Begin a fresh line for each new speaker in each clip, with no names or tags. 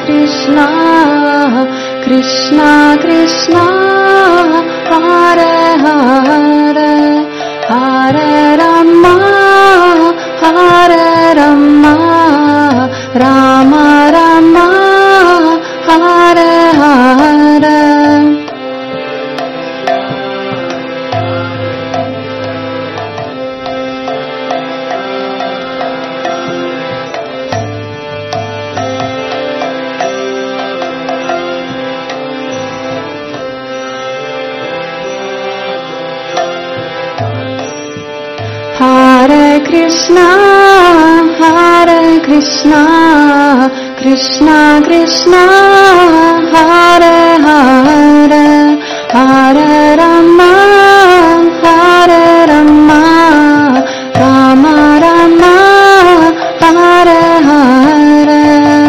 Krishna, Krishna Krishna, Hare Hare, Hare Rama, Hare Rama, Rama Rama, Hare Hare. Hare Krishna, Krishna Krishna, Hare Hare, Hare Rama, Hare Rama, Rama Rama, Hare Hare.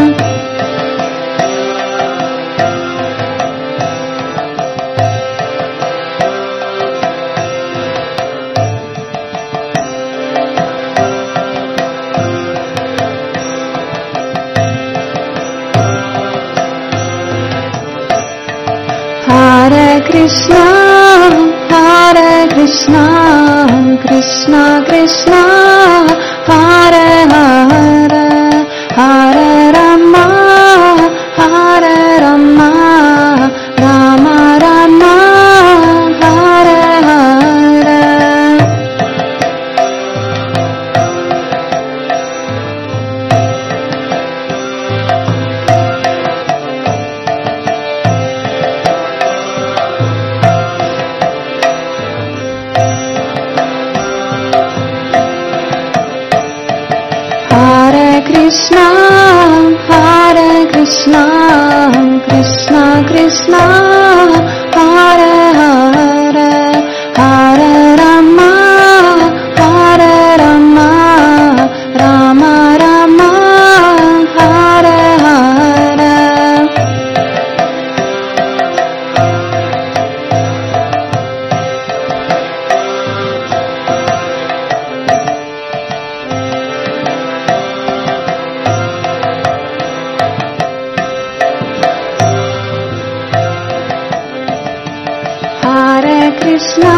Hare Krishna, Krishna Krishna, Hare Hare, Hare Rama, Hare Rama, Rama Rama, Hare Hare. Hare Krishna, Krishna Krishna, Hare Hare, Hare Rama, Hare Rama, Rama Rama, Hare Hare. Hare Krishna,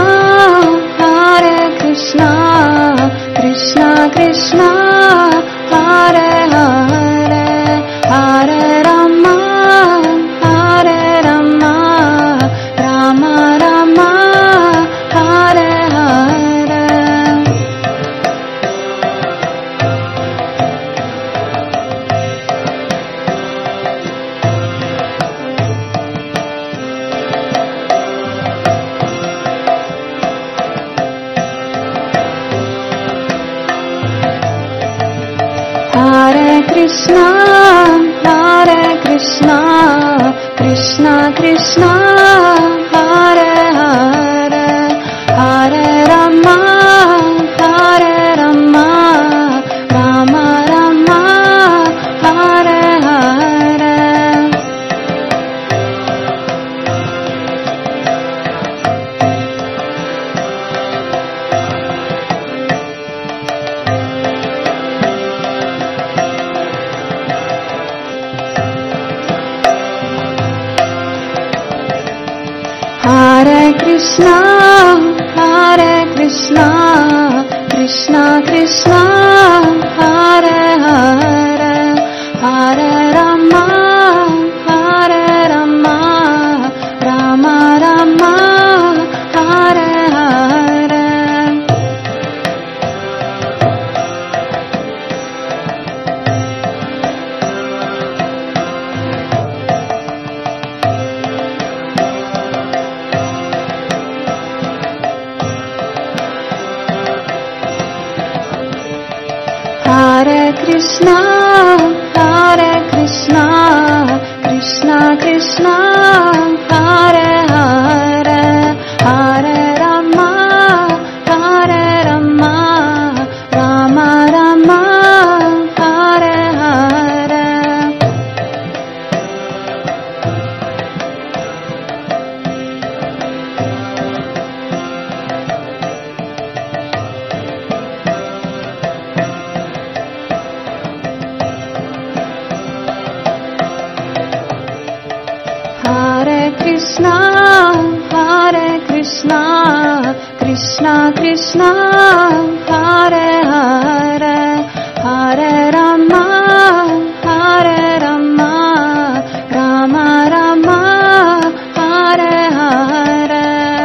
Krishna Krishna, Hare Hare, Hare Rama, Hare Rama, Rama Rama, Hare Hare. Hare Krishna, Krishna Krishna, Hare Hare, Hare Rama, Hare Rama, Rama Rama, Hare Hare. Hare Krishna, Krishna Krishna, Hare Hare, Hare Rama, Hare Rama, Rama Rama, Hare Hare. Hare Krishna, Krishna Krishna, Hare Hare, Hare Rama, Hare Rama, Rama Rama, Hare Hare. Krishna, Hare Krishna, Krishna Krishna, Hare Hare, Hare Rama, Hare Rama, Rama Rama, Hare Hare.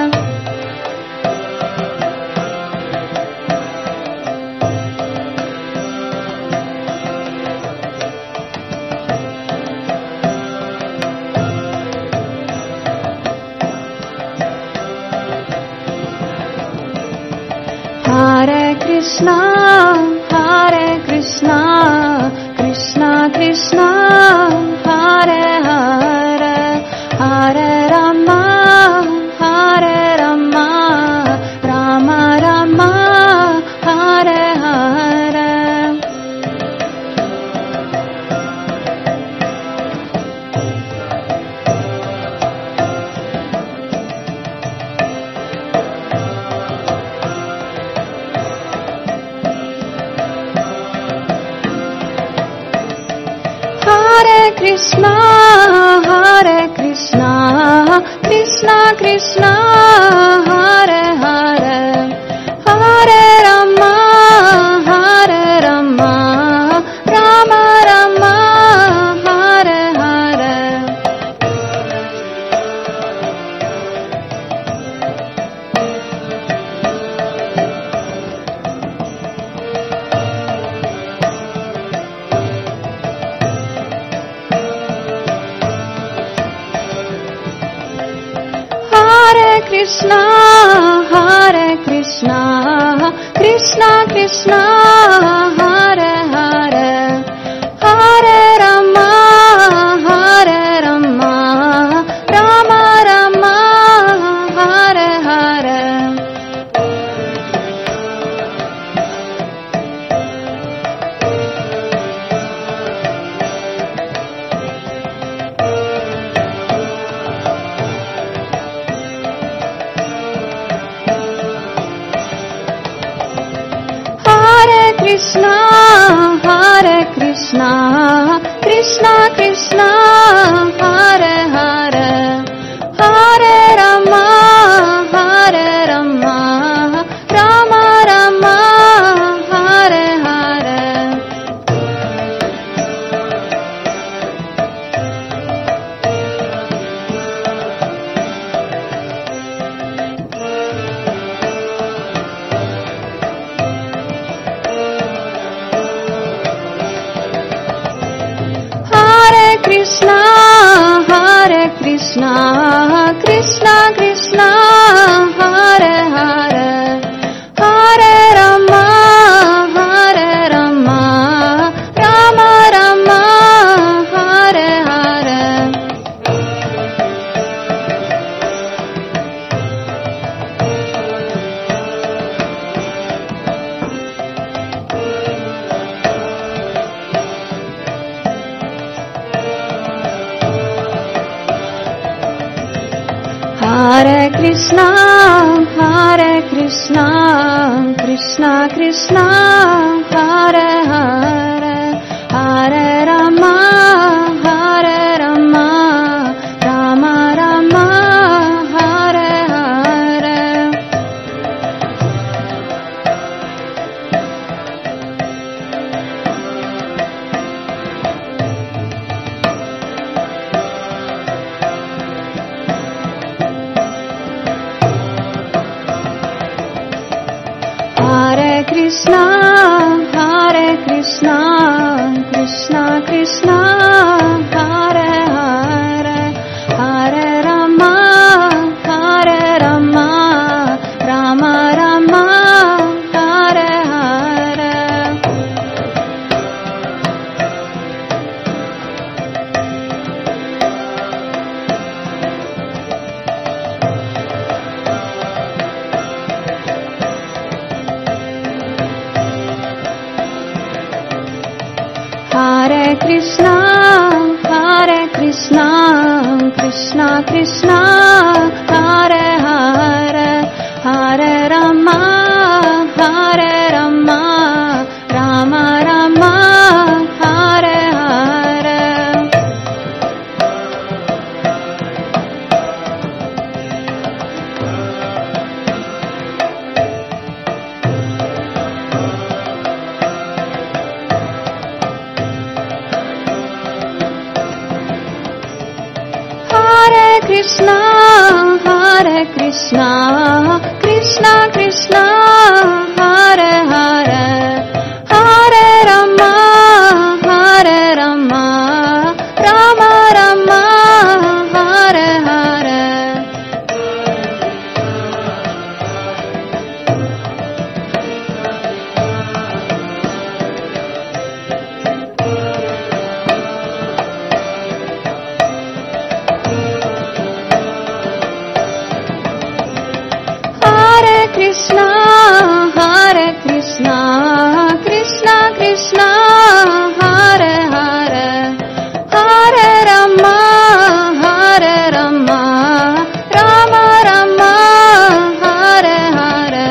Hare Krishna, Hare Krishna, Krishna Krishna, Hare Hare, Hare Rama, Hare Rama, Rama Rama, Hare Hare. Hare Krishna, Hare Krishna, Krishna Krishna, Hare Hare, Hare Rama, Hare Rama, Rama Rama, Hare Hare. Hare Krishna, Hare Krishna, Krishna Krishna, Hare Hare, Hare Rama, Hare Rama, Rama Rama, Hare Hare. Hare Krishna, Hare Krishna, Krishna Krishna, Hare Hare, Hare Rama, Hare Rama, Rama Rama, Hare Hare. Hare Krishna, Hare Krishna, Krishna Krishna, Hare Hare, Hare Rama, Hare Rama, Rama Rama, Hare Hare. Hare Krishna, Hare Krishna, Krishna Krishna, Hare Hare, Hare Rama, Hare Rama, Rama Rama, Hare Hare. Hare Krishna, Hare Krishna, Krishna Krishna, Hare Hare, Hare Rama, Hare Rama, Rama Rama, Hare Hare. Hare Krishna, Hare Krishna, Krishna Krishna, Hare Hare, Hare Rama, Hare Rama, Rama Rama, Hare Hare. Krishna, Hare Krishna, Krishna Krishna, Hare Hare, Hare Rama, Hare Rama, Rama Rama, Hare Hare. Krishna, Hare Krishna, Krishna Krishna, Hare Hare, Hare Rama, Hare Rama, Rama Rama, Hare Hare.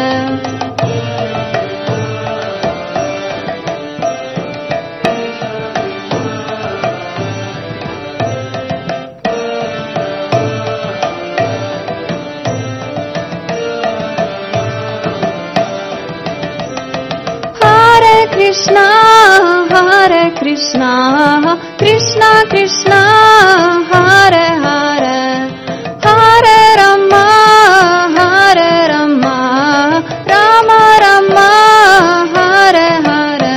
Krishna, Hare Krishna, Krishna Krishna, Hare Hare, Hare Rama, Hare Rama, Rama Rama, Hare Hare.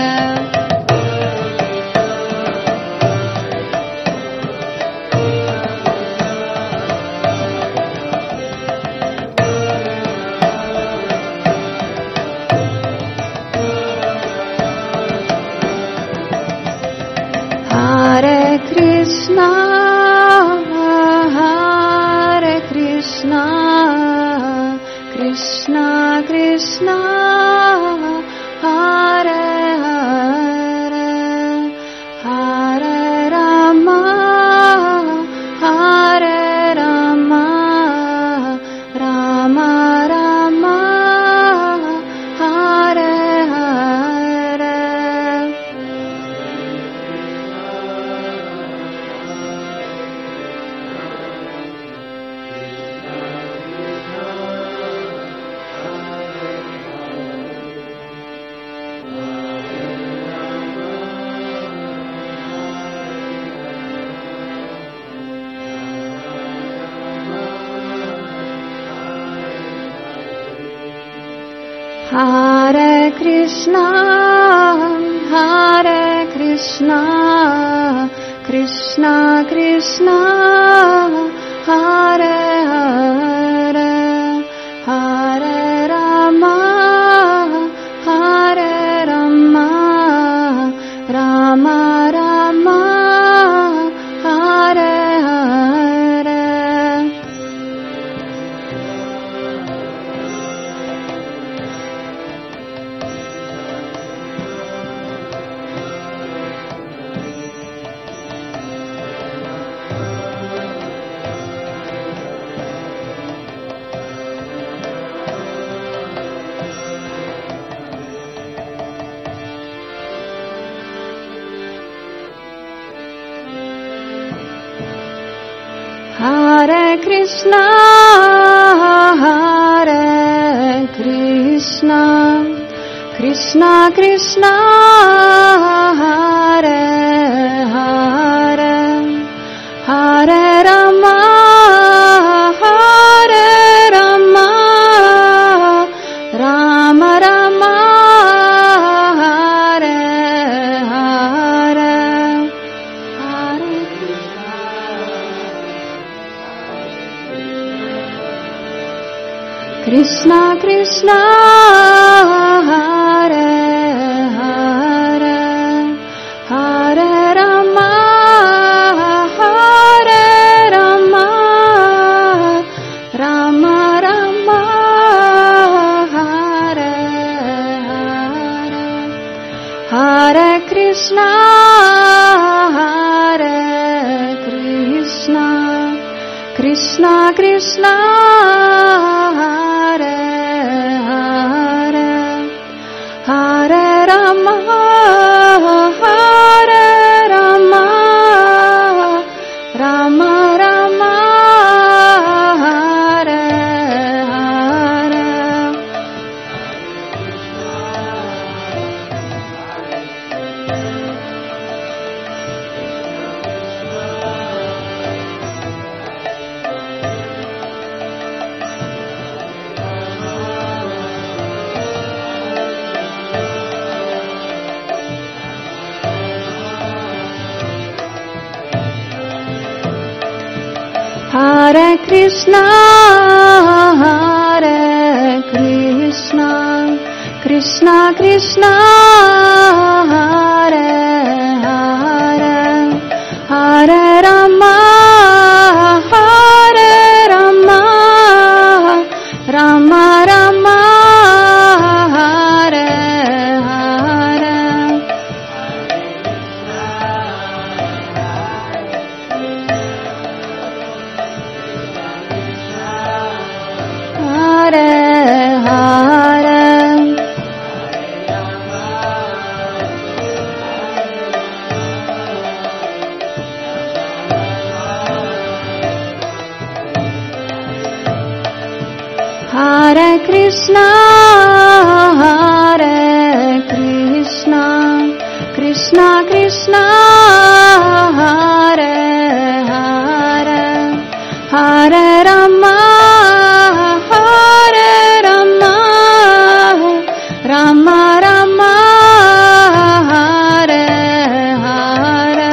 Hare Krishna, Hare Krishna, Krishna Krishna, Hare Hare, Hare Rama, Hare Rama, Rama Rama, Hare Hare. Hare Krishna, Hare Krishna, Krishna Krishna, Hare Hare, Hare Rama, Hare Rama, Rama Rama, Hare Hare. Hare Krishna, Hare Krishna, Krishna Krishna, Hare Hare, Hare Rama, Hare Rama, Rama Rama, Hare Hare, Hare Krishna Krishna, Hare Hare, Hare Rama, Hare Rama, Rama Rama, Hare Hare, Hare Krishna, Hare Krishna, Krishna Krishna, Hare Hare, Hare Rama, Hare Rama, Rama Rama, Hare Hare. Hare Krishna, Hare Krishna, Krishna Krishna, Hare Hare, Hare Rama, Hare Rama, Rama Rama, Hare Hare. Hare Hare, Hare Krishna, Hare Krishna, Krishna Krishna, Hare Hare, Hare Rama, Hare Rama, Rama Rama, Hare Hare.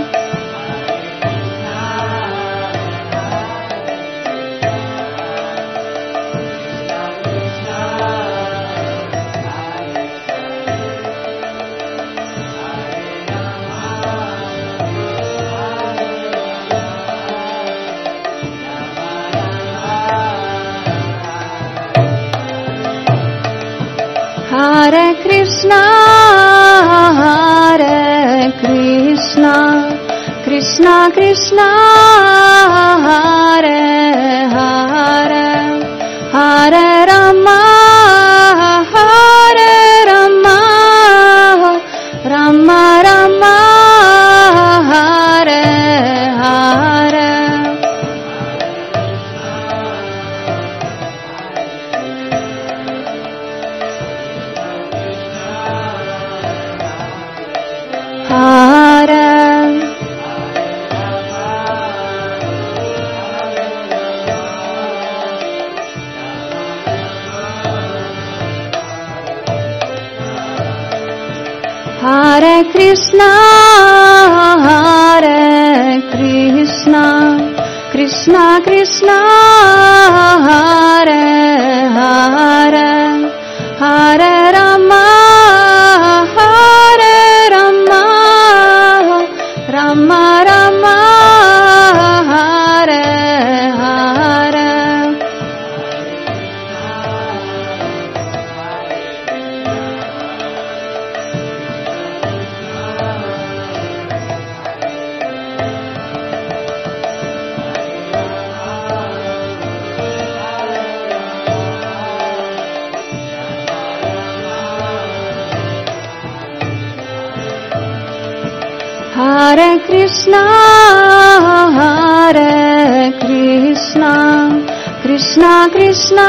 Hare Krishna, Hare Krishna, Krishna Krishna, Hare Hare, Hare Rama, Hare Rama, Rama Rama, Hare Hare. Hare Hare Krishna, Hare Krishna, Krishna Krishna, Hare Hare, Hare Rama, Hare Rama, Rama Rama, Hare Hare. Hare Krishna, Hare Krishna, Krishna Krishna,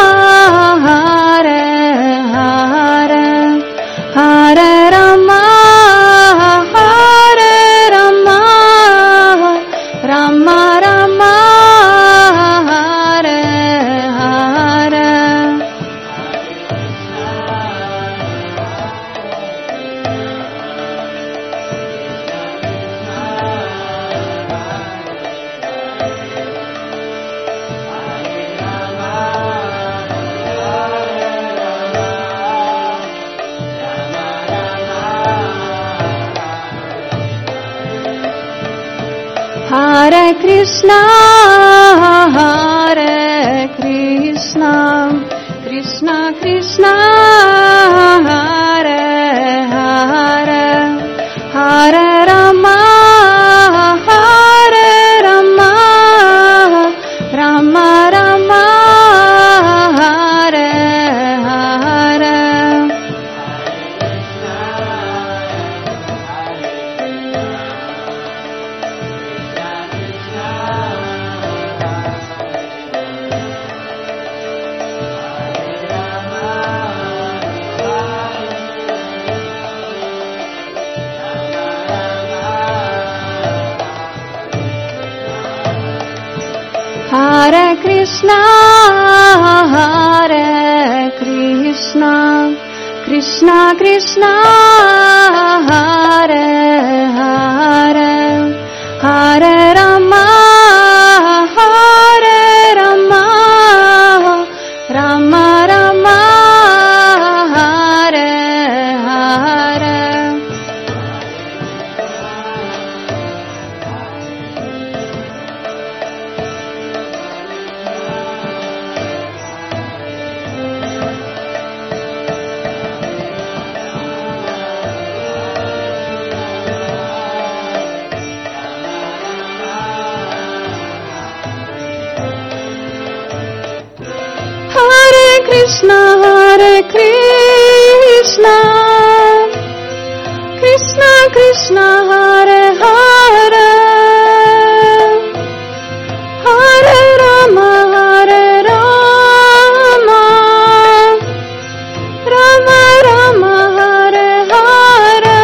Hare Hare, Hare Rama, Hare Rama, Rama Rama, Hare Hare. Hare Krishna, Hare Krishna, Krishna Krishna, Hare Hare, Hare Rama, Hare Rama, Rama Rama, Hare Hare. Hare Krishna, Hare Krishna, Krishna Krishna, Hare Hare, Hare Rama, Krishna, Hare Krishna, Krishna Krishna, Hare Hare, Hare Rama, Hare Rama, Rama Rama, Hare Hare.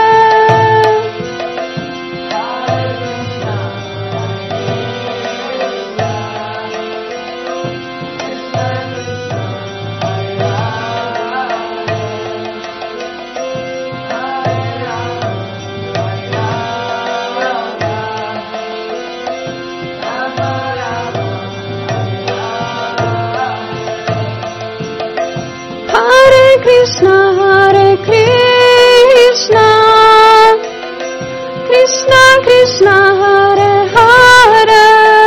Hare Krishna, Hare Krishna, Krishna Krishna, Hare Hare,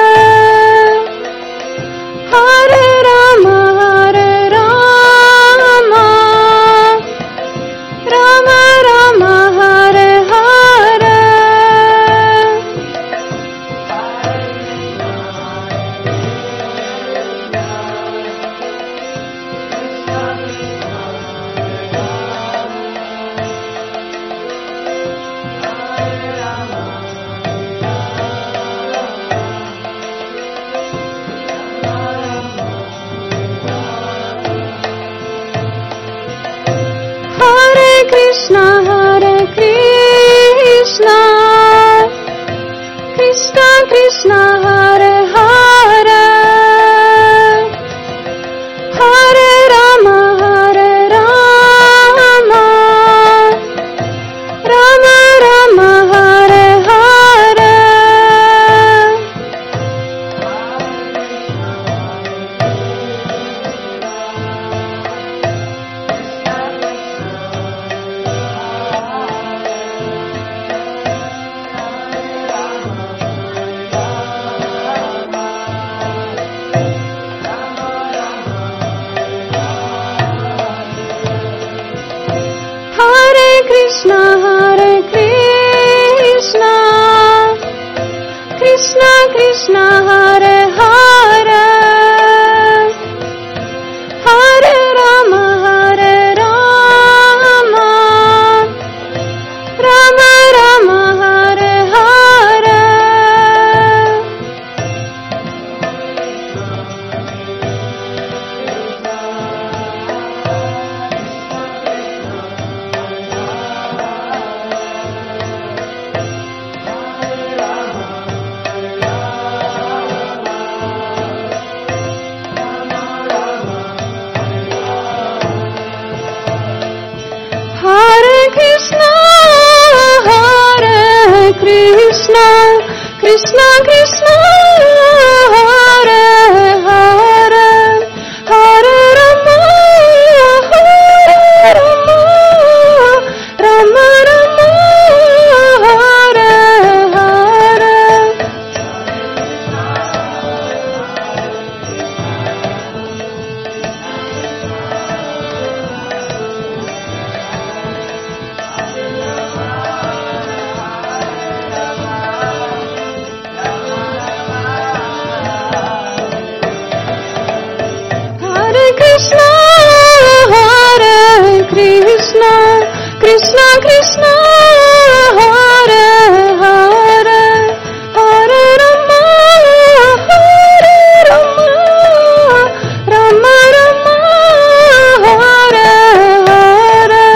Hare Rama, Hare Rama, Rama Rama, Hare Hare. Hare Krishna, Hare Krishna, Krishna Krishna, Hare Hare, Hare Rama, Hare Rama, Rama Rama, Hare Hare. Hare Krishna, Hare Krishna, Krishna Krishna, Hare Hare, Hare Rama, Hare Rama, Rama Rama, Hare Hare. Hare Krishna, Hare Krishna, Krishna Krishna, Hare Hare, Hare Rama, Hare Rama, Rama Rama, Hare Hare. Hare Krishna, Hare Krishna, Krishna Krishna, Hare Hare, Hare Rama, Hare Rama, Rama Rama, Hare Hare.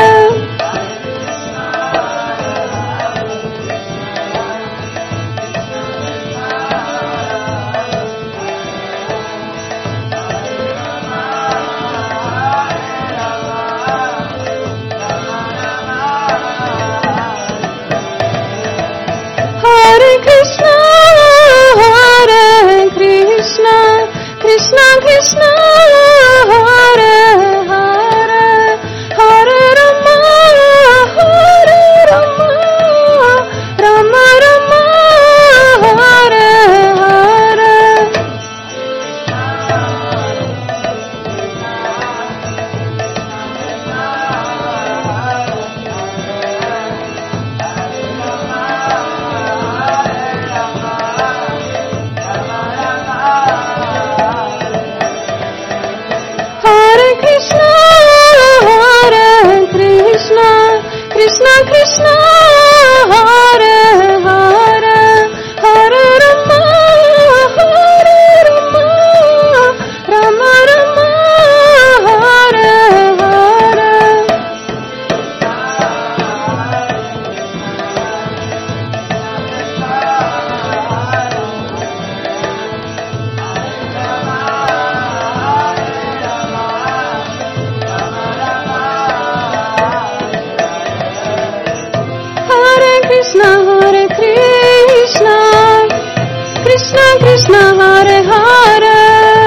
Krishna Krishna Hare Hare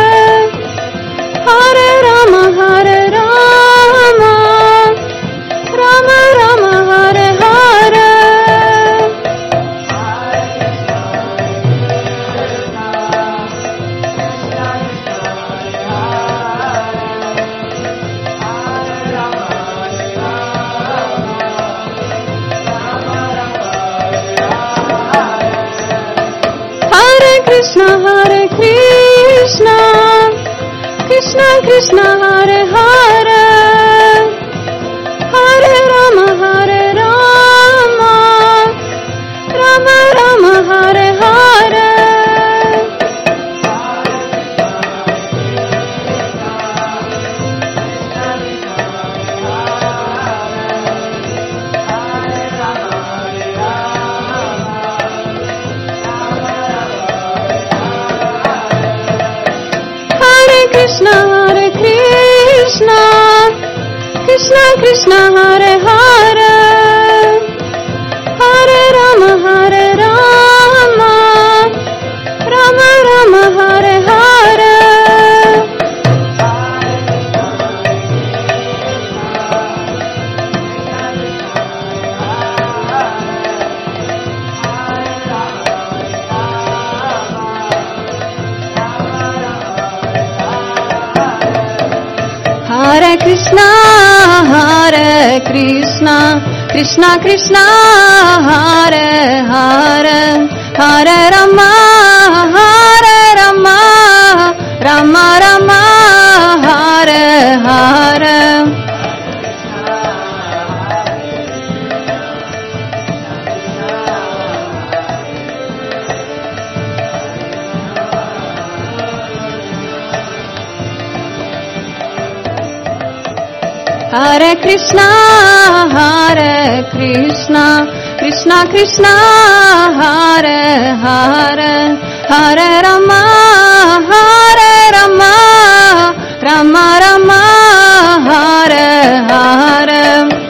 Hare Rama Hare Rama Rama Rama Hare Hare Krishna Hare Krishna Krishna Krishna Hare Hare Hare Rama Hare Rama Rama Rama Hare Hare Krishna Hare Krishna Krishna Krishna Hare Hare Hare Rama Hare Rama Rama Rama Hare Hare Hare Krishna Hare Krishna Krishna Krishna Hare Hare Hare Rama Hare Rama Rama Rama Hare Hare Hare Krishna Hare Krishna Krishna Krishna Hare Hare Hare Rama Hare Rama Rama Rama Hare Hare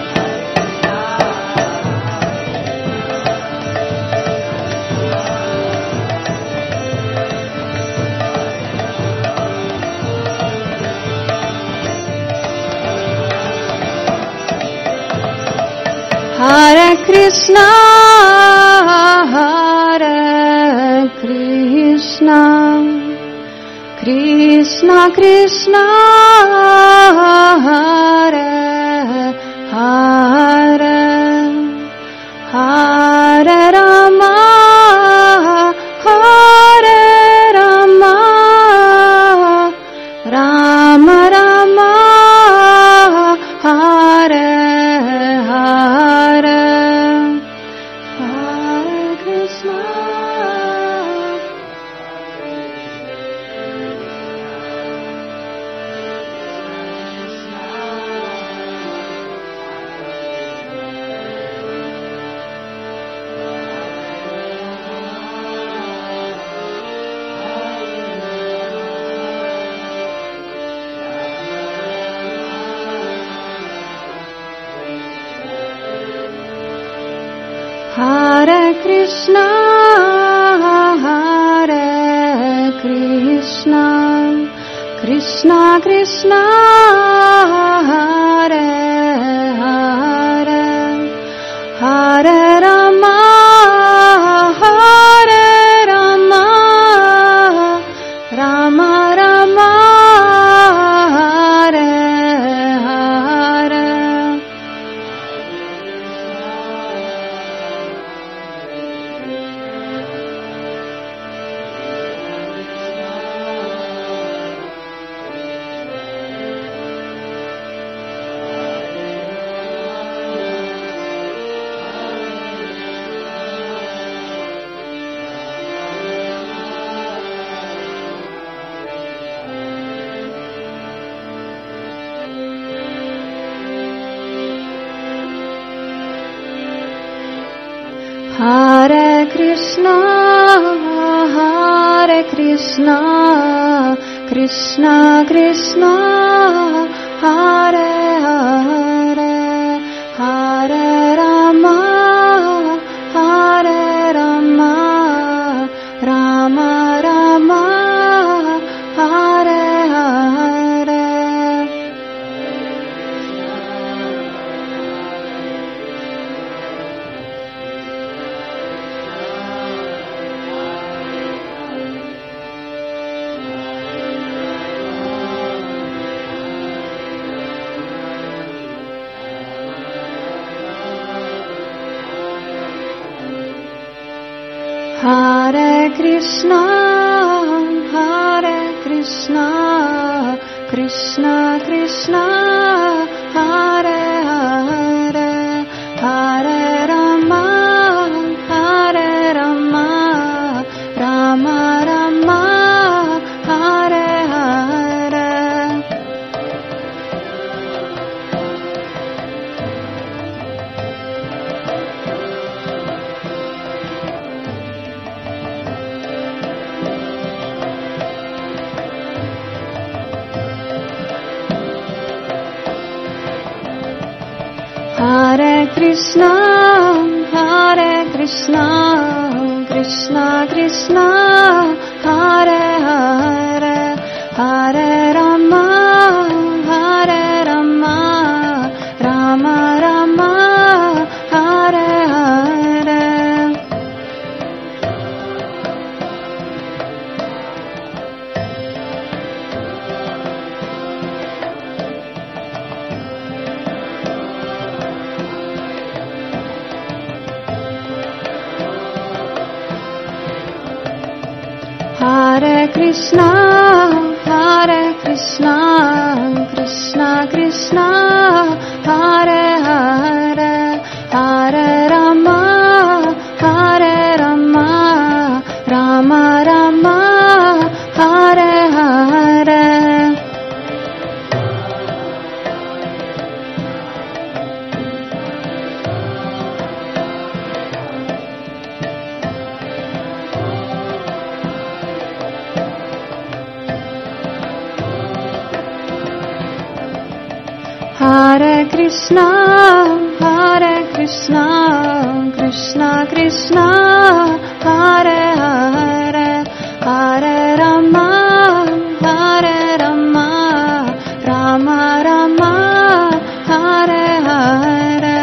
Hare Krishna Hare Krishna Krishna Krishna Hare Hare Hare Rama Hare Rama Rama Rama Hare Hare Hare Krishna Hare Krishna Hare Krishna Krishna Krishna Hare Hare Hare Rama Hare Rama Rama Rama Hare Hare Hare Krishna Krishna Krishna Hare Hare Hare Rama Rama Rama, Hare Hare. Hare Krishna, Krishna Krishna, Hare Hare, Hare Rama, Rama Rama, Hare Hare. Hare Krishna, Krishna Krishna, Hare Hare, Hare Rama, Rama Rama, Hare Hare. Hare Krishna, Krishna Krishna, Hare Hare, Hare Rama, Rama Rama, Hare Hare. Hare Krishna, Krishna Krishna, Hare Hare, Hare Rama, Rama Rama, Hare Hare.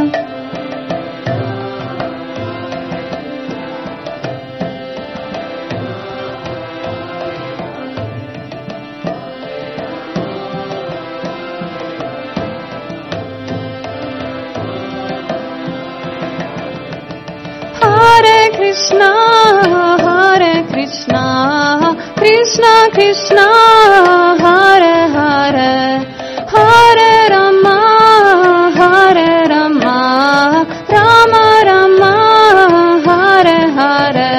Hare Krishna, Krishna Krishna, Hare Hare, Hare Rama, Rama Rama, Hare Hare.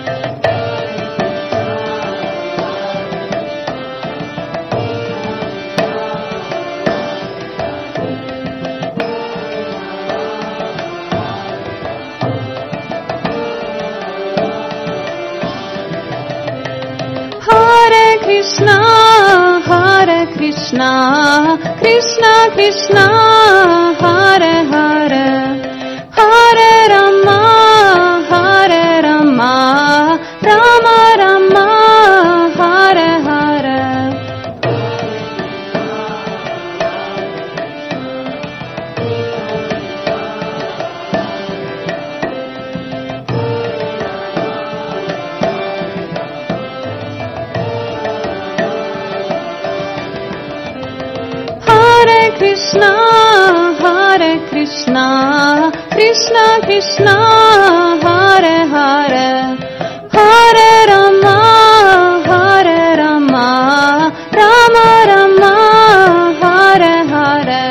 Krishna, Krishna Krishna, Hare Hare, Hare Rama, Rama Rama, Hare Hare. Krishna, Krishna Krishna, Hare Hare, Hare Rama, Rama Rama, Hare Hare.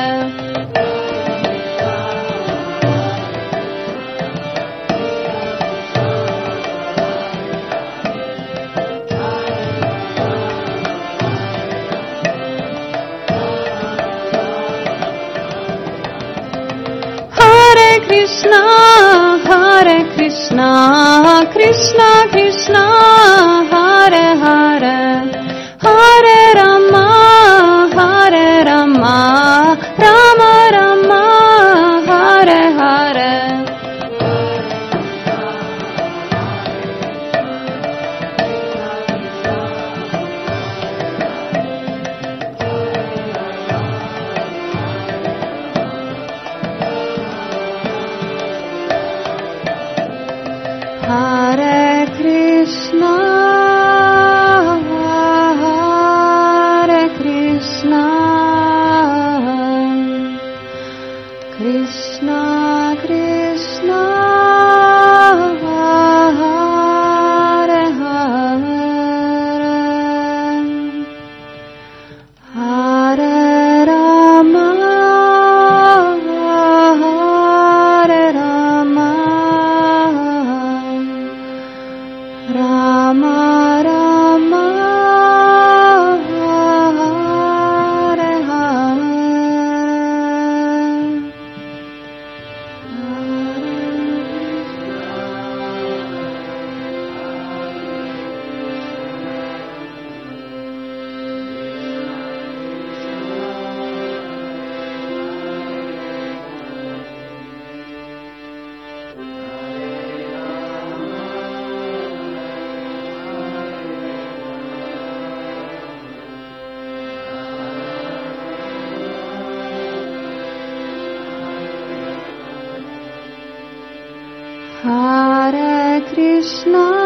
Krishna, Krishna Krishna, Hare Hare, Hare Rama, Rama Rama, Hare Hare. Krishna